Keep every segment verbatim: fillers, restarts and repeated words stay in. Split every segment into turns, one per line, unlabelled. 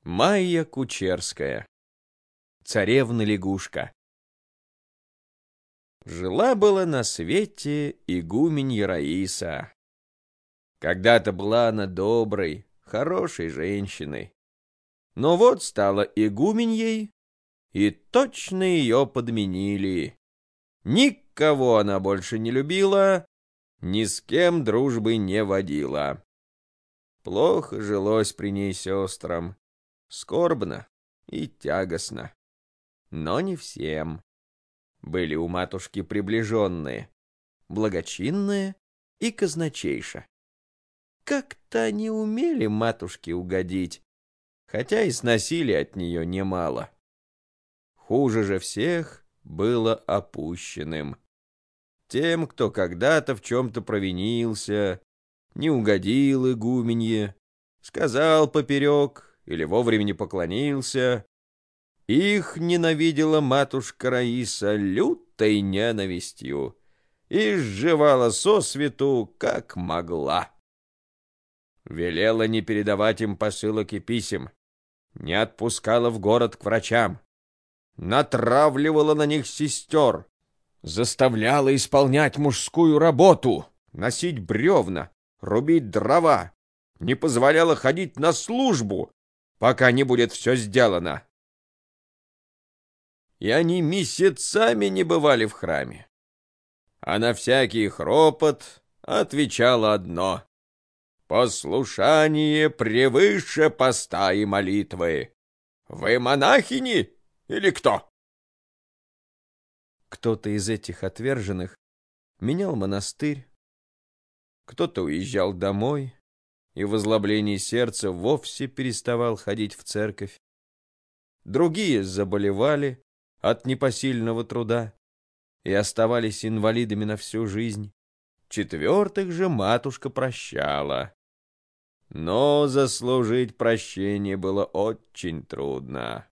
Майя Кучерская. Царевна-лягушка. Жила-была на свете игуменья Раиса. Когда-то была она доброй, хорошей женщиной. Но вот стала игуменьей, и точно ее подменили. Никого она больше не любила, ни с кем дружбы не водила. Плохо жилось при ней сестрам, скорбно и тягостно. Но не всем. Были у матушки приближенные, благочинные и казначейша. Как-то они умели матушке угодить, хотя и сносили от нее немало. Хуже же всех было опущенным. Тем, кто когда-то в чем-то провинился, не угодил игуменье, сказал поперек или вовремя не поклонился, их ненавидела матушка Раиса лютой ненавистью и сживала сосвету, как могла. Велела не передавать им посылок и писем, не отпускала в город к врачам, натравливала на них сестер, заставляла исполнять мужскую работу, носить бревна, рубить дрова, не позволяла ходить на службу, пока не будет все сделано. И они месяцами не бывали в храме. А на всякий их ропот отвечала одно: «Послушание превыше поста и молитвы. Вы монахини или кто?» Кто-то из этих отверженных менял монастырь, кто-то уезжал домой и в озлоблении сердца вовсе переставал ходить в церковь. Другие заболевали от непосильного труда и оставались инвалидами на всю жизнь. Четвертых же матушка прощала. Но заслужить прощение было очень трудно.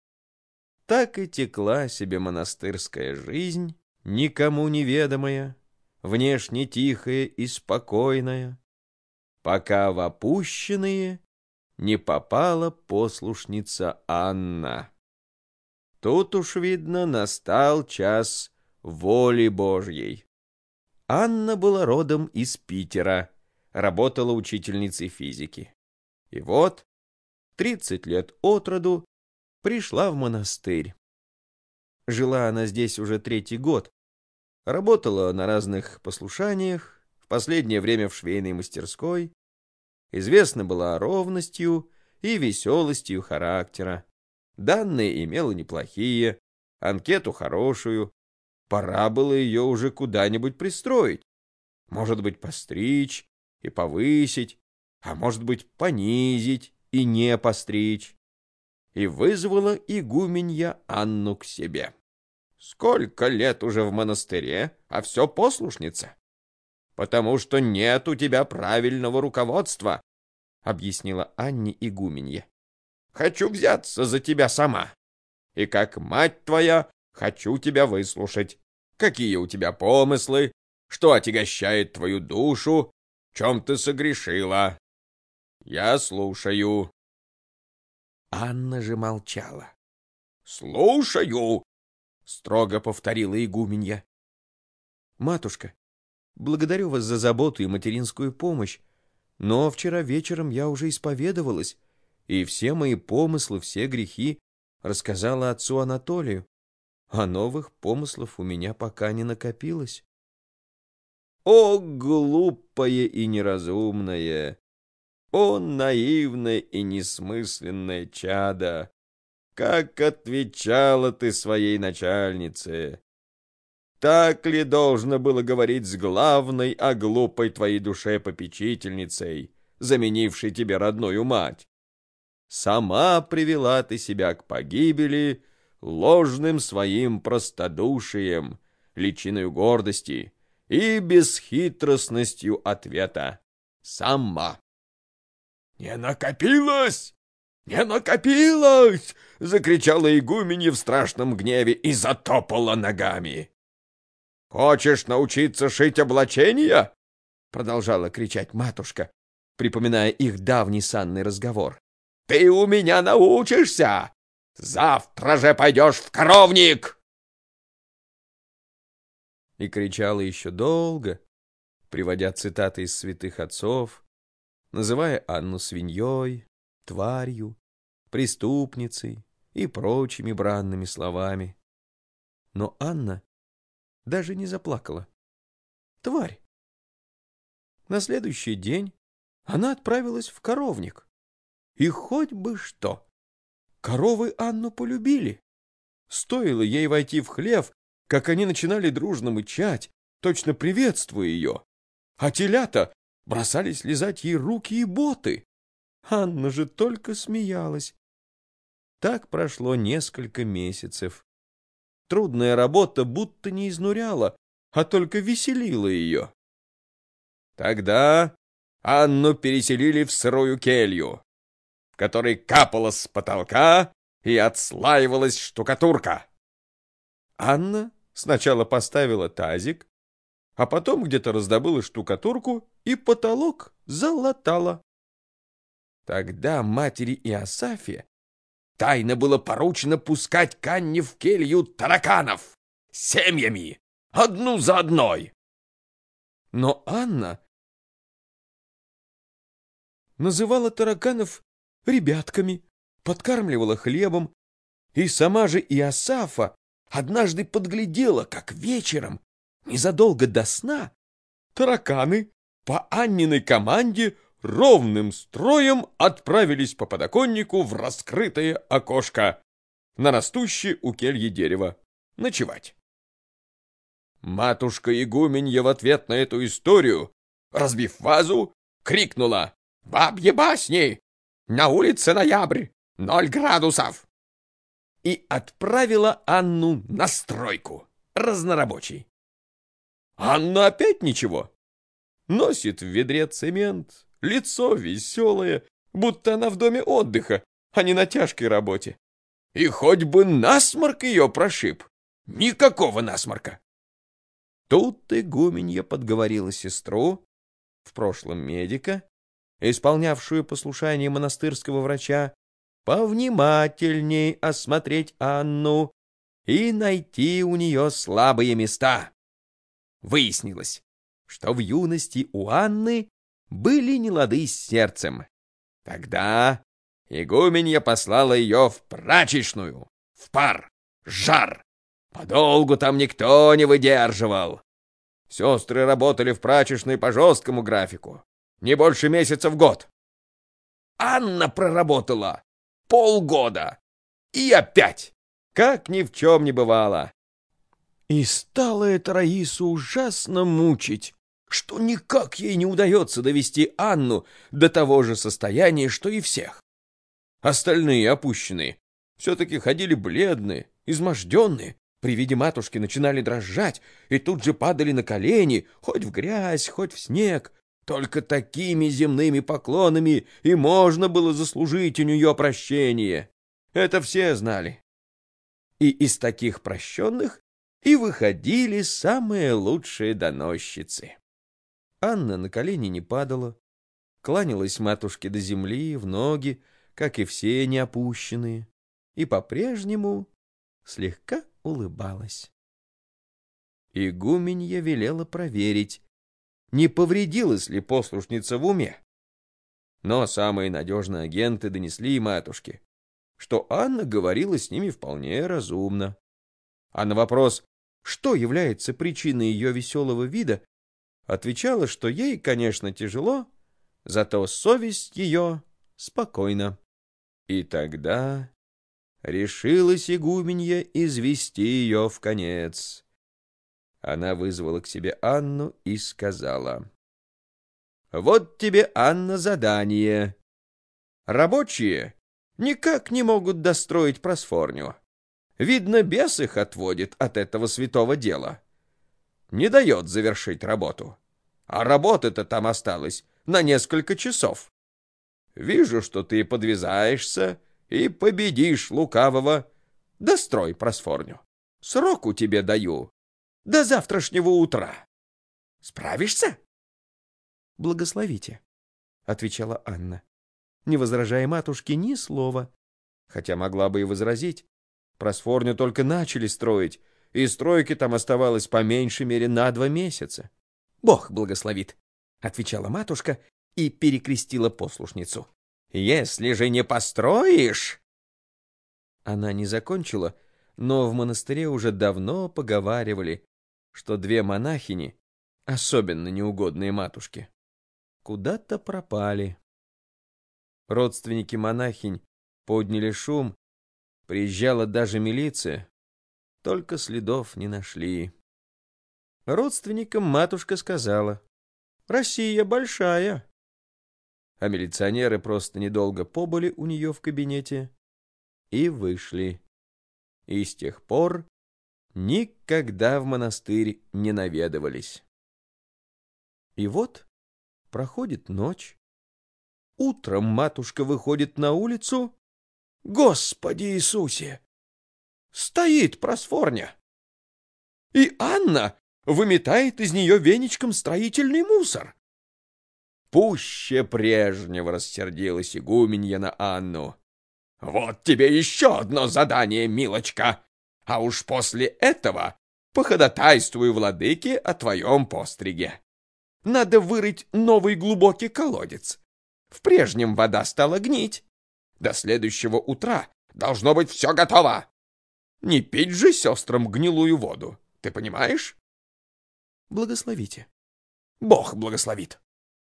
Так и текла себе монастырская жизнь, никому неведомая, внешне тихая и спокойная, пока в опущенные не попала послушница Анна. Тут уж, видно, настал час воли Божьей. Анна была родом из Питера, работала учительницей физики. И вот, тридцать лет от роду, пришла в монастырь. Жила она здесь уже третий год. Работала на разных послушаниях, в последнее время в швейной мастерской. Известна была ровностью и веселостью характера. Данные имела неплохие, анкету хорошую. Пора было ее уже куда-нибудь пристроить. Может быть, постричь и повысить, а может быть, понизить и не постричь. И вызвала игуменья Анну к себе. «Сколько лет уже в монастыре, а все послушница?» «Потому что нет у тебя правильного руководства», — объяснила Анне игуменья. «Хочу взяться за тебя сама. И как мать твоя хочу тебя выслушать. Какие у тебя помыслы, что отягощает твою душу, чем ты согрешила? Я слушаю». Анна же молчала. «Слушаю», — строго повторила игуменья. «Матушка, благодарю вас за заботу и материнскую помощь, но вчера вечером я уже исповедовалась, и все мои помыслы, все грехи рассказала отцу Анатолию, а новых помыслов у меня пока не накопилось». «О, глупое и неразумное! О, наивное и несмысленное чадо! Как отвечала ты своей начальнице! Так ли должно было говорить с главной о глупой твоей душе попечительницей, заменившей тебе родную мать? Сама привела ты себя к погибели ложным своим простодушием, личиною гордости и бесхитростностью ответа. Сама». «Не накопилось! Не накопилось!» — закричала игуменья в страшном гневе и затопала ногами. «Хочешь научиться шить облачения?» — продолжала кричать матушка, припоминая их давний санный разговор.
ты у меня научишься! Завтра же пойдешь в коровник!»
И кричала еще долго, приводя цитаты из святых отцов, называя Анну свиньей, тварью, преступницей и прочими бранными словами. Но Анна даже не заплакала. Тварь! На следующий день она отправилась в коровник. И хоть бы что! Коровы Анну полюбили. Стоило ей войти в хлев, как они начинали дружно мычать, точно приветствуя ее. А телята бросались лизать ей руки и боты. Анна же только смеялась. Так прошло несколько месяцев. Трудная работа будто не изнуряла, а только веселила ее.
Тогда Анну переселили в сырую келью, в которой капала с потолка и отслаивалась штукатурка.
Анна сначала поставила тазик, а потом где-то раздобыла штукатурку и потолок залатала.
Тогда матери Иосафе тайно было поручено пускать к Анне в келью тараканов семьями, одну за одной.
Но Анна называла тараканов ребятками, подкармливала хлебом, и сама же Иосафа однажды подглядела, как вечером, незадолго до сна, тараканы по Анниной команде ровным строем отправились по подоконнику в раскрытое окошко на растущее у кельи дерево ночевать.
Матушка-игуменья в ответ на эту историю, разбив вазу, крикнула: «Бабьи басни! На улице ноябрь, ноль градусов!» и отправила Анну на стройку, разнорабочей.
Анна опять ничего. Носит в ведре цемент, лицо веселое, будто она в доме отдыха, а не на тяжкой работе.
И хоть бы насморк ее прошиб, никакого насморка.
Тут игуменья подговорила сестру, в прошлом медика, исполнявшую послушание монастырского врача, повнимательней осмотреть Анну и найти у нее слабые места. Выяснилось, что в юности у Анны были нелады с сердцем. Тогда игуменья послала ее в прачечную, в пар, жар. Подолгу там никто не выдерживал. Сестры работали в прачечной по жесткому графику, не больше месяца в год. Анна проработала полгода и опять, как ни в чем не бывало. И стало это Раису ужасно мучить, что никак ей не удается довести Анну до того же состояния, что и всех. Остальные опущенные все-таки ходили бледные, изможденные, при виде матушки начинали дрожать и тут же падали на колени, хоть в грязь, хоть в снег. Только такими земными поклонами и можно было заслужить у нее прощение. Это все знали. И из таких прощенных и выходили самые лучшие доносчицы. Анна на колени не падала, кланялась матушке до земли, в ноги, как и все неопущенные, и по-прежнему слегка улыбалась. Игуменья велела проверить, не повредилась ли послушница в уме. Но самые надежные агенты донесли матушке, что Анна говорила с ними вполне разумно. А на вопрос, что является причиной ее веселого вида, отвечала, что ей, конечно, тяжело, зато совесть ее спокойна. И тогда решилась игуменья извести ее в конец. Она вызвала к себе Анну и сказала: «Вот тебе, Анна, задание. Рабочие никак не могут достроить просфорню. Видно, бес их отводит от этого святого дела. Не дает завершить работу. А работа-то там осталась на несколько часов. Вижу, что ты подвязаешься и победишь лукавого. Дострой просфорню. Сроку тебе даю. До завтрашнего утра. Справишься?» «Благословите», — отвечала Анна. не возражая матушке ни слова, хотя могла бы и возразить. Просфорню только начали строить, и стройки там оставалось по меньшей мере на два месяца. «Бог благословит», — отвечала матушка и перекрестила послушницу. «Если же не построишь...» Она не закончила, но в монастыре уже давно поговаривали, что две монахини, особенно неугодные матушке, куда-то пропали. Родственники монахинь подняли шум, приезжала даже милиция, только следов не нашли. Родственникам матушка сказала: «Россия большая». А милиционеры просто недолго побыли у нее в кабинете и вышли. И с тех пор никогда в монастырь не наведывались. И вот проходит ночь. Утром матушка выходит на улицу. Господи Иисусе! Стоит Просфорня. И Анна выметает из нее веничком строительный мусор. Пуще прежнего рассердилась игуменья на Анну. «Вот тебе еще одно задание, милочка, а уж после этого походатайствую владыке о твоем постриге. Надо вырыть новый глубокий колодец. В прежнем вода стала гнить. До следующего утра должно быть все готово. Не пить же сестрам гнилую воду, ты понимаешь?» «Благословите». «Бог благословит».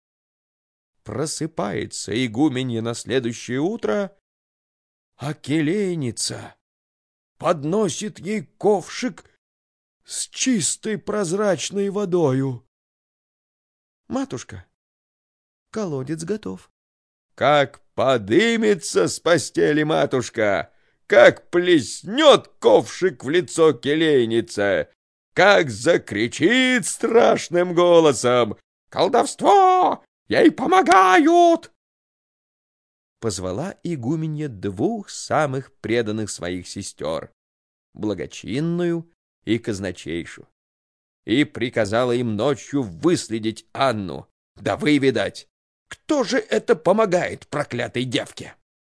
Просыпается игуменья на следующее утро, а келейница подносит ей ковшик с чистой прозрачной водою. «Матушка, колодец готов». Как подымется с постели матушка, как плеснет ковшик в лицо келейнице, как закричит страшным голосом: «Колдовство! Ей помогают!» Позвала игуменья двух самых преданных своих сестер, благочинную и казначейшу, и приказала им ночью выследить Анну, да выведать, кто же это помогает проклятой девке.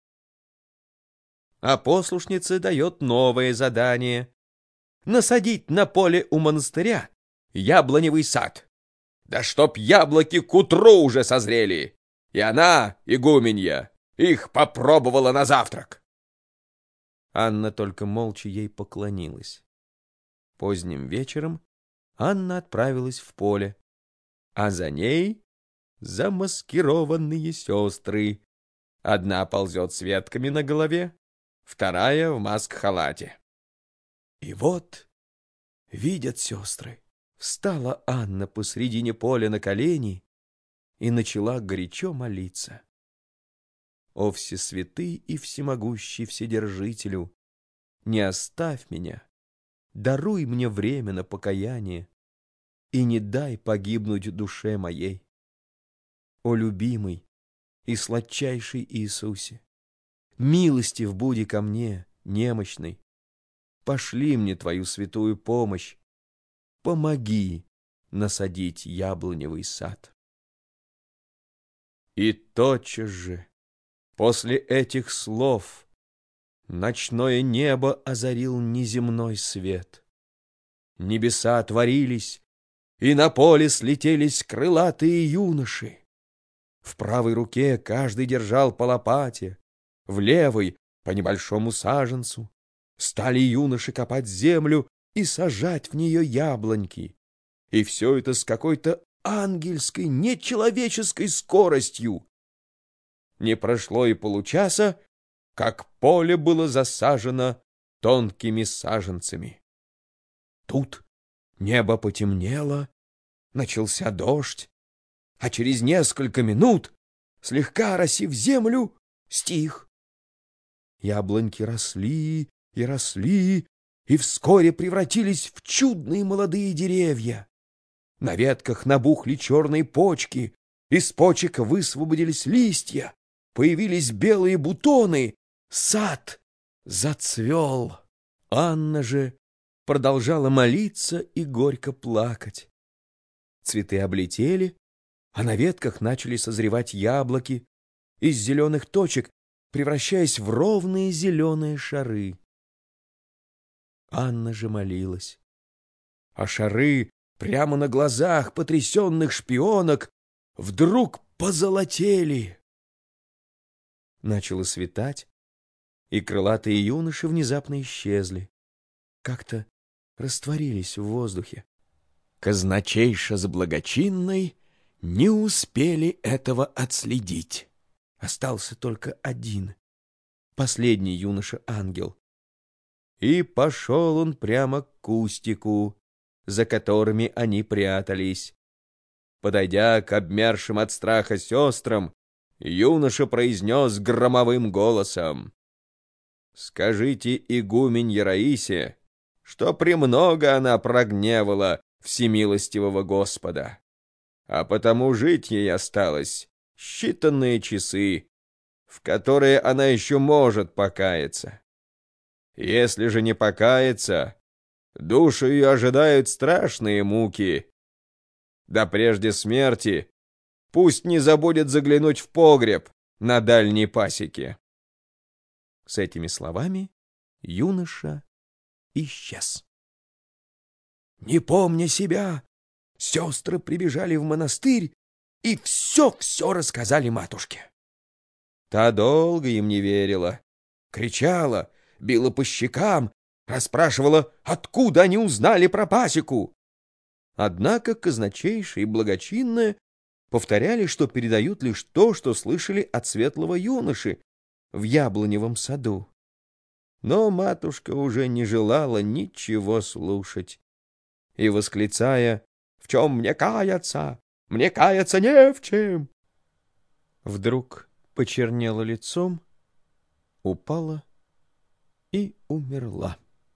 А послушница дает новое задание — насадить на поле у монастыря яблоневый сад. Да чтоб яблоки к утру уже созрели, и она, игуменья, их попробовала на завтрак. Анна только молча ей поклонилась. Поздним вечером Анна отправилась в поле, а за ней замаскированные сестры. Одна ползет с ветками на голове, вторая в маск-халате. И вот видят сестры. Встала Анна посредине поля на колени и начала горячо молиться. «О всесвятый и всемогущий Вседержителю, не оставь меня, даруй мне время на покаяние и не дай погибнуть душе моей. О любимый и сладчайший Иисусе, милостив буди ко мне, немощный, пошли мне твою святую помощь, помоги насадить яблоневый сад». И тотчас же после этих слов ночное небо озарил неземной свет. Небеса отворились, и на поле слетелись крылатые юноши. В правой руке каждый держал по лопате, в левой — по небольшому саженцу. Стали юноши копать землю и сажать в нее яблоньки. И все это с какой-то ангельской, нечеловеческой скоростью. Не прошло и получаса, как поле было засажено тонкими саженцами. Тут небо потемнело, начался дождь, а через несколько минут, слегка оросив землю, стих. Яблоньки росли и росли, и вскоре превратились в чудные молодые деревья. На ветках набухли черные почки, из почек высвободились листья, появились белые бутоны, сад зацвел. Анна же продолжала молиться и горько плакать. Цветы облетели, а на ветках начали созревать яблоки, из зеленых точек, превращаясь в ровные зеленые шары. Анна же молилась, а шары прямо на глазах потрясенных шпионок вдруг позолотели. Начало светать, и крылатые юноши внезапно исчезли, как-то растворились в воздухе. Казначейша с благочинной не успели этого отследить. Остался только один, последний юноша-ангел. И пошел он прямо к кустику, за которыми они прятались. Подойдя к обмершим от страха сестрам, юноша произнес громовым голосом: «Скажите игуменье Раисе, что премного она прогневала всемилостивого Господа, а потому жить ей осталось считанные часы, в которые она еще может покаяться. Если же не покаяться, душу ее ожидают страшные муки. Да прежде смерти пусть не забудет заглянуть в погреб на дальней пасеке». С этими словами юноша исчез. Не помня себя, сестры прибежали в монастырь и все-все рассказали матушке. Та долго им не верила, кричала, била по щекам, расспрашивала, откуда они узнали про пасеку. Однако казначейша и благочинная повторяли, что передают лишь то, что слышали от светлого юноши в яблоневом саду. Но матушка уже не желала ничего слушать и, восклицая: «В чем мне каяться? Мне каяться не в чем!» вдруг почернела лицом, упала и умерла.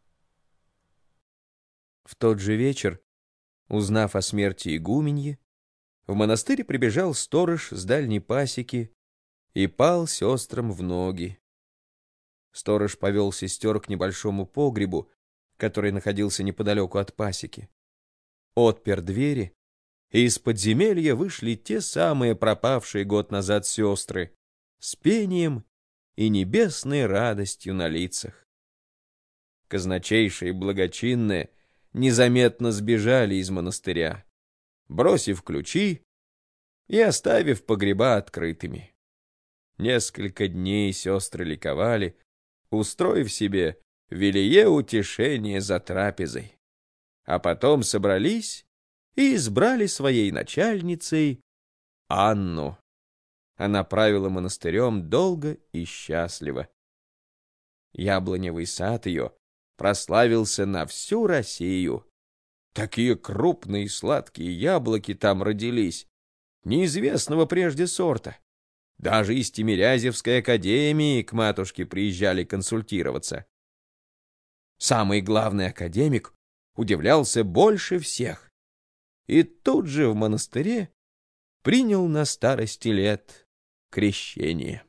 В тот же вечер, узнав о смерти игуменьи, в монастырь прибежал сторож с дальней пасеки и пал сестрам в ноги. Сторож повел сестер к небольшому погребу, который находился неподалеку от пасеки, отпер двери, и из подземелья вышли те самые пропавшие год назад сестры с пением и небесной радостью на лицах. Казначейша и благочинная незаметно сбежали из монастыря, бросив ключи и оставив погреба открытыми. Несколько дней сестры ликовали, устроив себе велие утешение за трапезой, а потом собрались и избрали своей начальницей Анну. Она правила монастырем долго и счастливо. Яблоневый сад ее прославился на всю Россию. Такие крупные и сладкие яблоки там родились, неизвестного прежде сорта. Даже из Тимирязевской академии к матушке приезжали консультироваться. Самый главный академик удивлялся больше всех. И тут же в монастыре принял на старости лет крещение.